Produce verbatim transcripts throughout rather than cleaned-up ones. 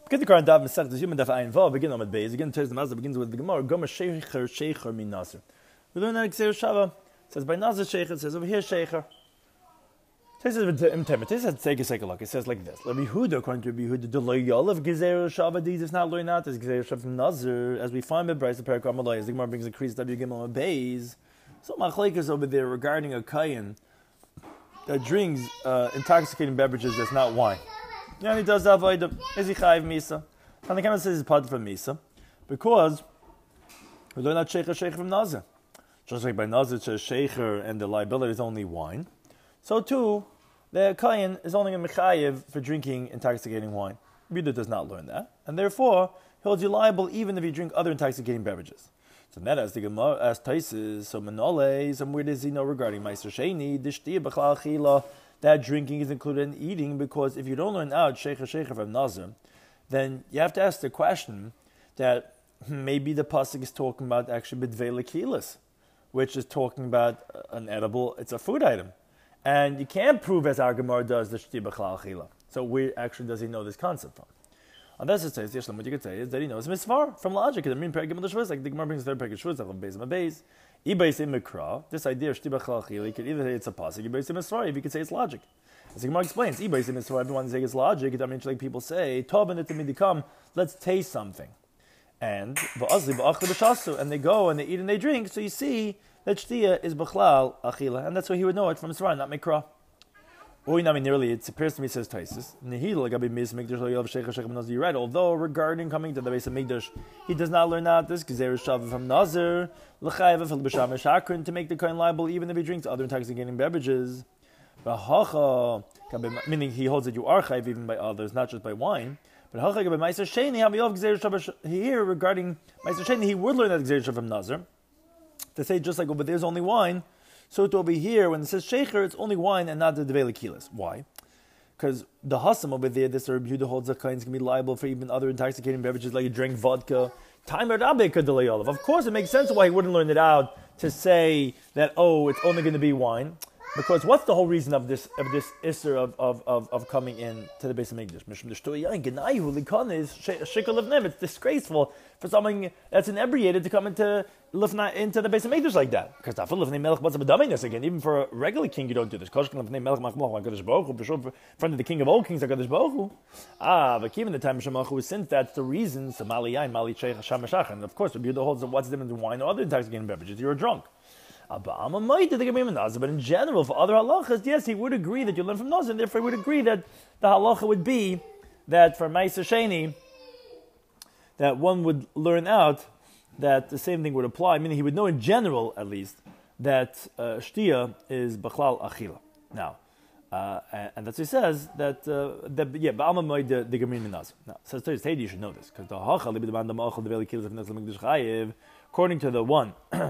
Because the current Daf Masech, the human Daf Ayin Vav, begin on the base. Again, the Mazda begins with the Gemara. Gomer Shecher Shecher min Nazir. We learn that Xer Shava. It says by Nazir Shecher. It says over here Shecher. It says in Temet. It says take a second look. It says like this. Rabbi Yehuda, according to Rabbi Yehuda, the loyal of Gezer Shava. These is not learned out as Gezer Shava from Nazir, as we find by Bryce the Parakar Malay. As the Gemara brings a crease W Gimel on the base. So Machlek is over there regarding a kayin that drinks uh, intoxicating beverages that's not wine. Yeah, and he does that avoid is he chayiv misa? And the Gemara says he's part from misa because we learn out shecher shecher from nazir. Just like by nazir to shecher and the liability is only wine, so too the kayin is only a mechayiv for drinking intoxicating wine. Yehuda does not learn that, and therefore he holds you liable even if you drink other intoxicating beverages. So that as the Gemara as Taisis, so Manole, so where does he know regarding Meiser Sheni, Dishti B'chlal Chila, that drinking is included in eating, because if you don't learn out Shecher Shecher from Nazir, then you have to ask the question that maybe the pasuk is talking about actually B'dvei Lekilas, which is talking about an edible, it's a food item. And you can't prove as our Gemara does the Dishti B'chlal Chila. So where actually does he know this concept from? And that's it says, what you could say is that he knows mitzvah from logic. I mean, like the Gemara brings the third package shvuz, like base of a base. Ibais in mikra. This idea of shtibach lachil, you could either say it's a pasuk, ibais in mitzvah, if you could say it's logic. As the Gemara explains, ibais in mitzvah, everyone says it's logic. I mean, like people say, tov and it come, let's taste something, and and they go and they eat and they drink. So you see that shtia is b'chlal achila, and that's why he would know it from mitzvah, not mikra. Oh, I mean, nearly, it appears to me, says Taisis. You're right, although regarding coming to the base of Mikdash, he does not learn out this, because there is Shavah from Nazir, to make the coin liable, even if he drinks other intoxicating beverages. Meaning he holds that you are chayiv even by others, not just by wine. But here, regarding Meiser Sheni, he would learn that Gzeir from Nazir. To say just like over there's only wine, so to over here, when it says shecher, it's only wine and not the devei lekilas. Why? Because the hasam over there, this Rabbi Yehuda holds that kains can be liable for even other intoxicating beverages, like you drink vodka. Of course, it makes sense why he wouldn't learn it out to say that, oh, it's only going to be wine. Because what's the whole reason of this of this isser of, of, of, of coming in to the base of Mikdash? It's disgraceful for someone that's inebriated to come into into the base of Mikdash like that. Because again, even for a regular king, you don't do this. In front of the king of all kings, ah, but even the time Shemachu, since that's the reason, so Mali and Mali and of course, Rabbi Yehuda holds that what's the difference in wine or other intoxicating beverages? You're drunk. But in general, for other halachas, yes, he would agree that you learn from Nazir, and therefore he would agree that the halacha would be that for Meiser Sheni, that one would learn out that the same thing would apply, meaning he would know in general, at least, that uh, shtia is b'chlal achila. Now, uh, and, and that's what he says, that, uh, that yeah, ba'alma moed the the Gemara Nazir. Now, so it's hey, you should know this, because the halacha, according to the one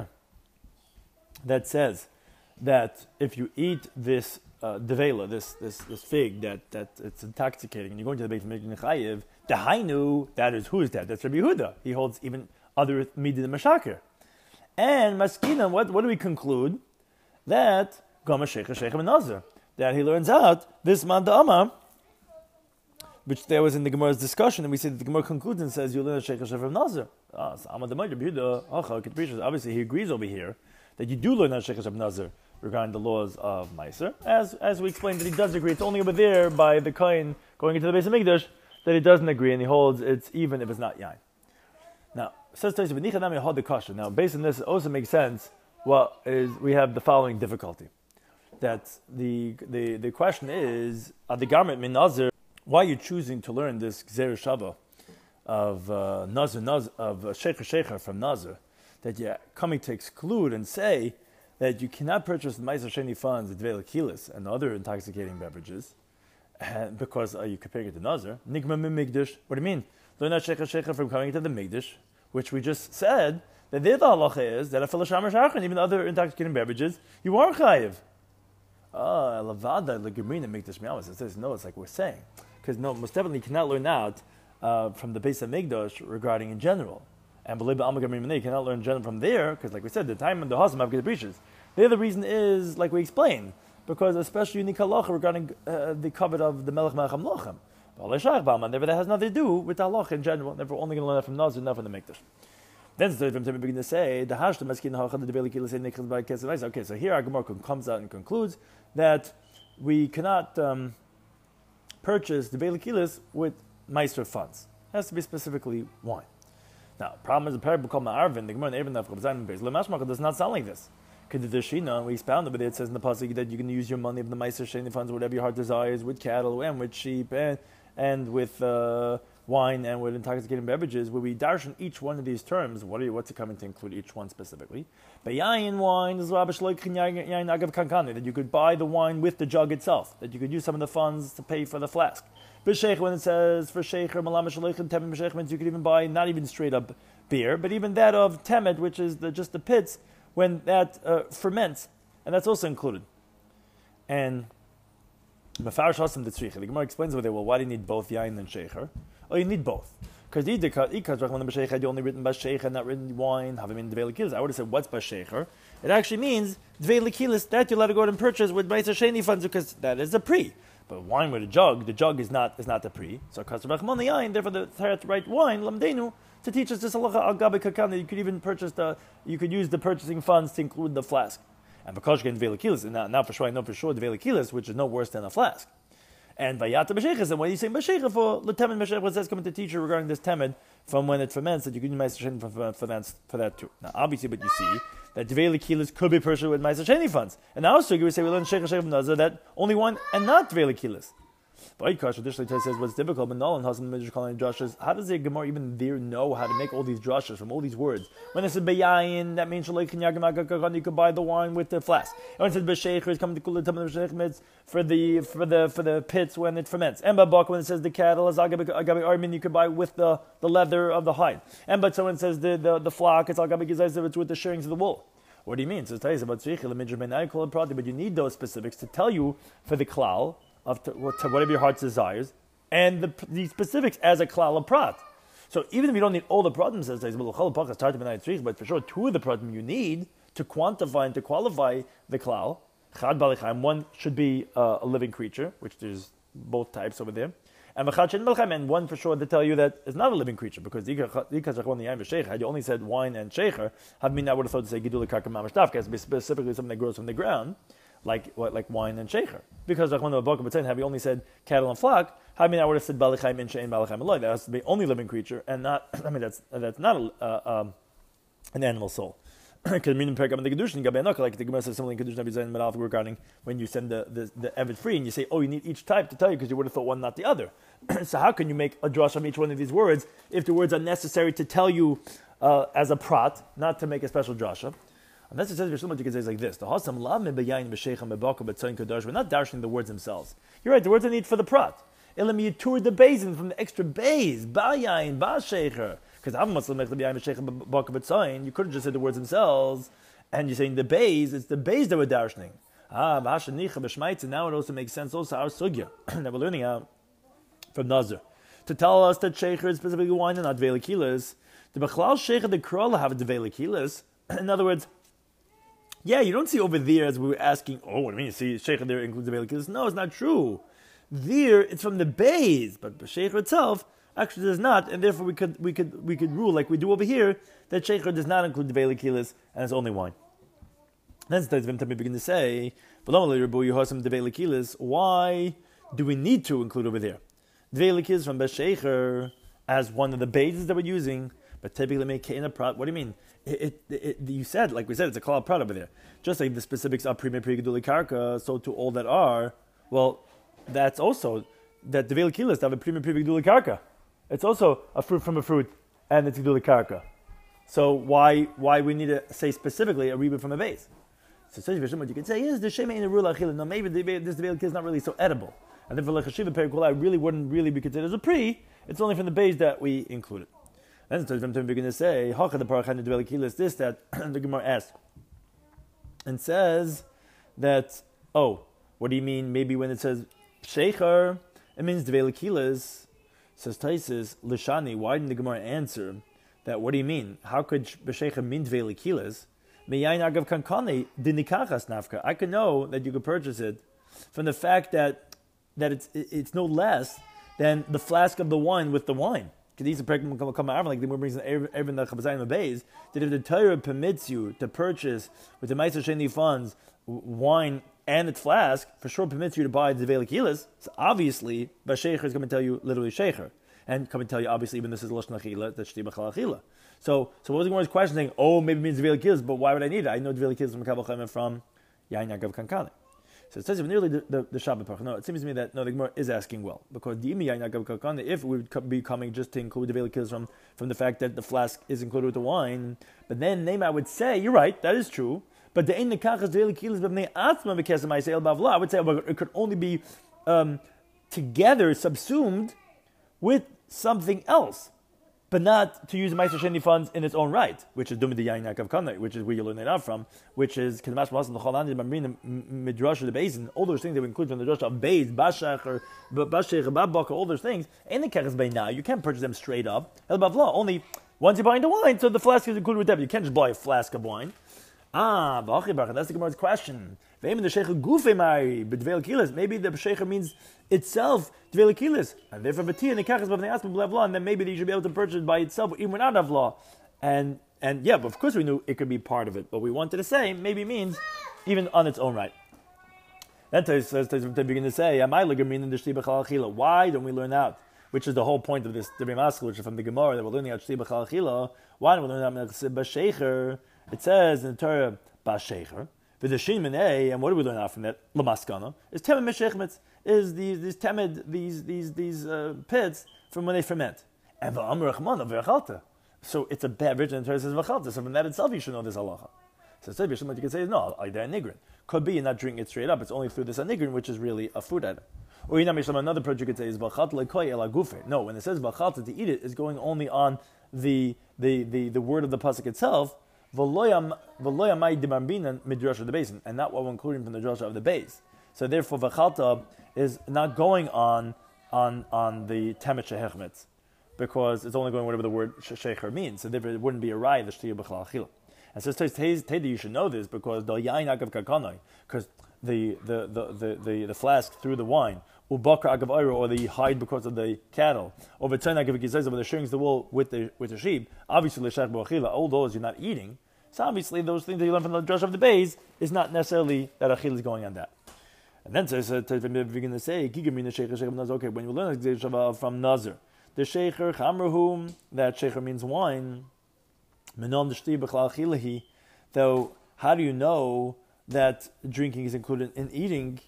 that says that if you eat this uh, devela, this this this fig that that it's intoxicating, and you're going to the Beit Mikdash Chayiv, the Hainu, that is who is that? That's Rabbi Yehuda. He holds even other midah mashaker. And Maskina, what what do we conclude? That Gama Sheikh Sheikh Nazir, that he learns out this Manda Amar, which there was in the Gemara's discussion, and we see that the Gemara concludes and says you learn Sheikh Sheikh Nazir. Ah, so Amad Rabbi Yehuda, obviously he agrees over here that you do learn that Sheikh Nazir regarding the laws of Meiser. As as we explained, that he does agree. It's only over there by the Kohen going into the base of Mikdash that he doesn't agree, and he holds it's even if it's not Yain. Now, says Taisa, V'nichanami hold the kasha. Now, based on this, it also makes sense. What is we have the following difficulty. That the the, the question is, at the garment min Nazir, why are you choosing to learn this Gzeir Shava of uh, Nazir, Nazir of uh, Sheikh Sheikh from Nazir? That you're coming to exclude and say that you cannot purchase the Meiser Sheni funds, the Dvei Lekilas, and other intoxicating beverages, and because uh, you comparing it to Nazir. Nigma min Mikdash. What do you mean? Learn that Sheikh Sheikh from coming into the Mikdash, which we just said that there the halacha is that a Filasham Shachan, even other intoxicating beverages, you are chayiv. Ah, Lavada Legemrina Mikdash Miyamas. It says no. It's like we're saying because no, most definitely you cannot learn out uh, from the base of Mikdash regarding in general. And believe you cannot learn general from there, because like we said, the time and the hasam have the breaches. The other reason is, like we explained, because especially unique halacha regarding uh, the covet of the Melech Melech HaMelachim. Therefore, that has nothing to do with halacha in general. Therefore, only going to learn that from Nazir, not from the Mikdash. Then the Tzaddim begin to say the hash the maskin halacha the develi kilas nichas by kesef. Okay, so here our Gemara comes out and concludes that we cannot um, purchase the develi kilas with meiser funds. It has to be specifically wine. Now, problem is the parable called Ma'arvin. The Gemara in Erevin Daf Zayin Beis Lemashmach does not sound like this. Because the Shina, we expounded, but it says in the pasuk that you can use your money of the meiser sheni funds, whatever your heart desires, with cattle and with sheep and and with uh, wine and with intoxicating beverages. Where we darshan each one of these terms, what are you, what's it coming to include each one specifically? But yayin wine is yayin agav kankane, that you could buy the wine with the jug itself, that you could use some of the funds to pay for the flask. B'sheich, when it says for sheikher malam shaloichin temed b'sheich, means you could even buy not even straight up beer, but even that of temed, which is the, just the pits when that uh, ferments, and that's also included. And Mefarish Hasim the Tzricha, the Gemara explains over there. Well, why do you need both yain and sheikher? Oh, you need both. Because you only written b'sheikher, not written wine. Have in devei lekilis. I would have said what's b'sheikher. It actually means devei lekilis that you let it go out and purchase with meiser sheni funds because that is a pre. But wine with a jug, the jug is not is not the pre. So kasher b'chmon yain. Therefore, the third right wine lamdenu to teach us this halacha al gabe kakam. You could even purchase the you could use the purchasing funds to include the flask. And because you get devei lekilis, and now, now for sure I know for sure devei lekilis, which is no worse than a flask. And vayata b'sheiches, and what are you saying b'sheiches for? The temed b'sheiches, what says coming to teach you regarding this temed from when it ferments that you can use meiser sheni for, for that for that too. Now obviously, but you see that devei lekilis could be purchased with meiser sheni funds. And now also we say we learn sheicher sheicher nazar that only one and not devei lekilis. But Ikash traditionally says what's difficult, but Nolan has some calling drushes. How does the Gemara even there know how to make all these drushes from all these words? When it says beyayin, that means you could buy the wine with the flask. And when it says b'sheicher, it's coming to kula tamid b'sheicher for the for the for the pits when it ferments. And babak when it says the cattle is agabe armin, you could buy with the, the leather of the hide. And but so when it says the the, the flock, it's agabe gizayis, it's with the shearings of the wool. What do you mean? So it's about tzricha, but you need those specifics to tell you for the klal of to, to whatever your heart desires, and the, the specifics as a klal of prat. So even if you don't need all the pratim, says but for sure two of the pratim you need to quantify and to qualify the klal. Chad balichaim, one should be uh, a living creature, which there's both types over there, and and one for sure to tell you that it's not a living creature, because had you only said wine and sheikher, I mean I would have thought to say gidul karka mamash dafka, specifically something that grows from the ground. Like what, like wine and sheikher. Because like when the book of have you only said cattle and flock, I mean I would have said balichaim in shein balichaim aloi. That has to be only living creature and not. I mean that's that's not a, uh, um, an animal soul. Because meaning perikam the kedushin gabe anok, like the Gemara says something in kedushin Navi Zayin Medalef regarding when you send the the, the eved free and you say, oh, you need each type to tell you because you would have thought one not the other. So how can you make a drash from each one of these words if the words are necessary to tell you uh, as a prat, not to make a special drasha? And that's it says you can say like this: the hasam lav mebayayin b'sheichem bebaka b'tzayin kadosh. We're not darshing the words themselves. You're right. The words are needed for the prat. Elam yitur the bezin from the extra bays bayayin ba sheikher. Because I'm Muslim like the bayayin b'sheichem bebaka b'tzayin. You could have just said the words themselves, and you're saying the bays. It's the bays that we're darshing. Ah, b'hashanicha b'shmaitz. And now it also makes sense. Also our sugya that we're learning out from Nazir to tell us that sheikher is specifically wine and not devei lekilis. The bechlal sheikher the krola have a devei lekilis. In other words. Yeah, you don't see over there as we were asking, oh, what do you mean? You see, Sheikh there includes the Belikis? No, it's not true. There, it's from the bays, but the Sheikh itself actually does not, and therefore we could we could we could rule like we do over here that Sheikh does not include the Belikilis and it's only wine. Then Vim Tami begin to say, why do we need to include over there? The Belikilis from Besheikher as one of the bases that we're using, but typically make in a prat. What do you mean? It, it, it, you said, like we said, it's a klal prat over there. Just like the specifics are prima pri geduli karka, so to all that are, well, that's also that the veil kilas have a prima pri geduli karka. It's also a fruit from a fruit, and it's geduli karka. So why why we need to say specifically a reboot from a base? So what you can say is the shema in a rule achila. No, maybe the, this veil is not really so edible, and therefore like a shiva perikula really wouldn't really be considered as a pre. It's only from the base that we include it. Then the begin to say, "Hacha the parachan the is this that the Gemara asked and says that oh, what do you mean? Maybe when it says sheikher, it means dvelikilas." Says Taisus Lishani. Why didn't the Gemara answer that? What do you mean? How could b'sheikher mean dvelikilas? Meyayin agav kankane dinikachas nafka. I could know that you could purchase it from the fact that that it's it's no less than the flask of the wine with the wine. Because these are pregnant come out like the more brings even the Chabazayim of Beis, that if the Torah permits you to purchase with the Meiser Sheni funds wine and its flask, for sure permits you to buy the Veilik Yilas, so obviously Bashecher is going to tell you literally Shecher. And come and tell you, obviously, even this is Lashon Achila, that's Shti B'chal Achila. So, so what was the Gemara's question saying? Oh, maybe it means Veilik Yilas, but why would I need it? I know Veilik Yilas from Kabbalah Chaim from Yain Yagav Kankane. So it says nearly the, the, the Shabbat Parach. No, it seems to me that no, the Gemara is asking well, because the Imi Yain Yagav Kankane, if we would be coming just to include the Veilik Yilas from from the fact that the flask is included with the wine, but then Nema would say, you're right, that is true. But the Ein Nekachas Veilik Yilas B'Bnei Atzma B'Kesem Ma'aseh Bavla, I would say well, it could only be um, together subsumed with something else, but not to use the Meiser Sheni funds in its own right, which is Dumid Yain Yakav Kanai, which is where you learn it out from, which is Kedmash Masan the Chalani Mamrin Midrash of the Basin, all those things that we include from the Drush of Beis, Bashach or Bashach, Babak, all those things. And the Keres Bay now, you can't purchase them straight up. El Bavla, only once you're buying the wine, so the flask is included with that. You can't just buy a flask of wine. Ah, that's the Gemara's question. Maybe the Shecher means itself Dvelikilis, and therefore Batia and the Kachas Bavnei Asma blah blah, and then maybe you should be able to purchase it by itself even without Avla. And and yeah, but of course we knew it could be part of it, but we wanted to say maybe means even on its own right. Then says to begin to say, why don't we learn out? Which is the whole point of this Dibri Maskal, which is from the Gemara that we're learning out Shti B'chal Achila. Why don't we learn out Bashecher? It says in the Torah Bashecher. And what do we learn out from that? Lamaskana is temed meshechmetz, is these these temed these these these uh, pits from when they ferment. And v'amr rachmana v'achalta. So it's a beverage, and the Torah says v'achalta. So from that itself, you should know this halacha. So instead, what you can say is no, I dare nigrin. Could be you're not drinking it straight up. It's only through this anigrin, which is really a food item. Or you know, another approach you could say is v'achalta lekoy ela gufe. No, when it says v'achalta to eat it, is going only on the the the the word of the pasuk itself. And not what we're including from the drasha of the base. So therefore, v'chalta is not going on on on the temet shehechmetz, because it's only going whatever the word shecher means. So therefore, it wouldn't be a rai the shtiyah b'chal achila. And so Teda, you should know this because the yain agav kakanai, because the the the the the, the flask through the wine, ubakar agav oiro, or the hide because of the cattle, or v'tzayna agav gizayz, over the shearings the wool with the with the sheep. Obviously, l'shech b'achila, all those you're not eating. So obviously, those things that you learn from the drush of the Beis is not necessarily that achil is going on that. And then so, so to begin to say, okay, when you learn from Nazir, the shecher chamruhum, that shecher means wine. Though, how do you know that drinking is included in eating?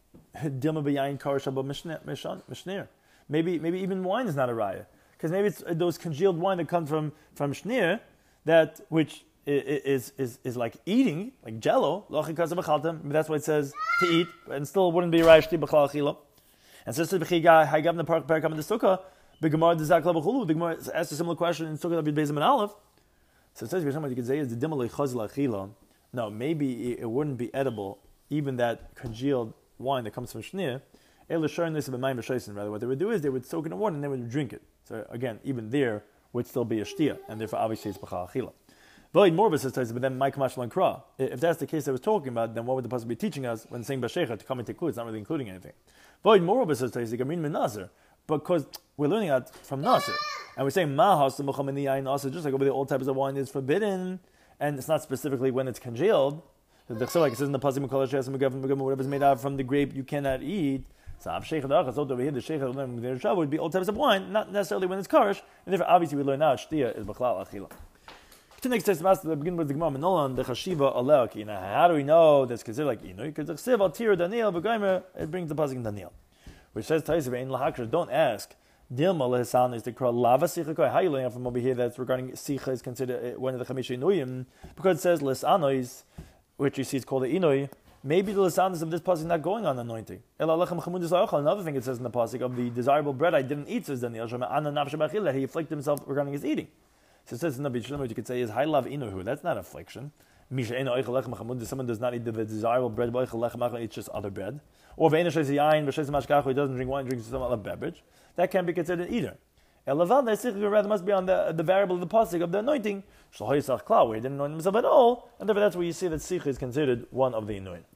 Maybe, maybe even wine is not a raya, because maybe it's those congealed wine that come from from shnir, that which Is, is is like eating, like jello, that's why it says to eat, and still wouldn't be rashti b'chal achila. And since the Haygam the Park Parakam in the Sukkah, the Gemara the Zakla b'chulu, the Gemara asked a similar question in Sukkah David Bezim and Aleph. So it says what you could say is the dimale chazil achila. No, maybe it wouldn't be edible, even that congealed wine that comes from shnir. Rather, what they would do is they would soak it in water and they would drink it. So again, even there would still be a shtia, and therefore obviously it's b'chal achila. But then my Kamash Lankra. If that's the case I was talking about, then what would the pasuk be teaching us when saying Bashecha to come into include? It's not really including anything. But moreover, says Nazir, because we're learning that from Nazir, and we're saying Mahas the Muhammadiyah Nazir, just like over the old types of wine is forbidden, and it's not specifically when it's congealed. So like it says in the pasuk, whatever is made out from the grape you cannot eat. So over here, the Sheikh would be all types of wine, not necessarily when it's karish, and therefore obviously we learn now Shtia is B'chlal Achila. The next text master the begin with the Gemara Menolan the Chashiva Alek. How do we know that's considered like Inu? Because the Chsiv Al Tir Daniel B'Gaimer it brings the pasuk in Daniel, which says Taisav Ein Lahakra. Don't ask Dilma Lehasan is the Kral Lava Sicha. How you learn from over here that's regarding Sicha is considered one of the Chamisha Inuyim because it says Lesanois, which you see is called the Inui. Maybe the Lesanos of this pasuk is not going on anointing. Another thing it says in the pasuk of the desirable bread I didn't eat says Daniel that he afflicted himself regarding his eating. So it says in the Bishlam, what you could say is, "High love inuhu." That's not affliction. Someone does not eat the desirable bread, it's just other bread. Or he doesn't drink wine, drinks some other beverage. That can be considered either. Rather must be on the, the variable of the pasuk of the anointing. Where he didn't anoint himself at all, and therefore that's where you see that sikh is considered one of the inuim.